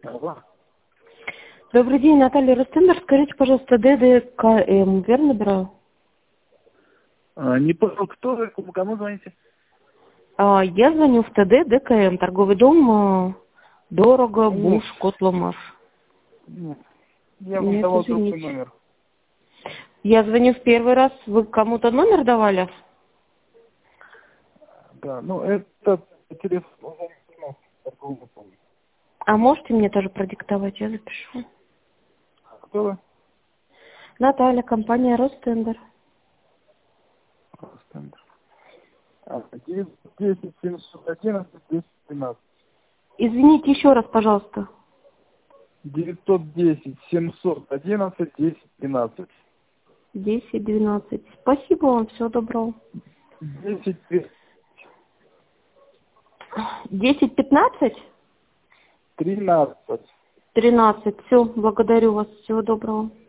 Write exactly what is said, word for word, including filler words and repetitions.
Алло. Добрый день, Наталья Ростендер. Скажите, пожалуйста, ДДКМ, верно брал? А, не понял, кто вы, кому, кому звоните? А, я звоню в ТД ДКМ, торговый дом а, Дорого, Нет, Буш, Котломаш. нет. Я вам Нет, давал другой извините. номер. Я звоню в первый раз. Вы кому-то номер давали? Да, ну это телефон ну, торговый дом. А можете мне тоже продиктовать? Я запишу. Кто вы? Наталья, компания Ростендер. Ростендер. А, девятьсот десять семьсот одиннадцать десять двенадцать. Извините еще раз, пожалуйста. девятьсот десять семьсот одиннадцать десять двенадцать. десять двенадцать. Спасибо вам, всего доброго. десять десять пятнадцать? тринадцать. тринадцать. Все, благодарю вас, всего доброго.